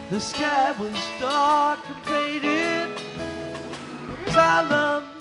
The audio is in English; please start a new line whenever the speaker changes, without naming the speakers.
The sky was dark and faded. 'Cause I love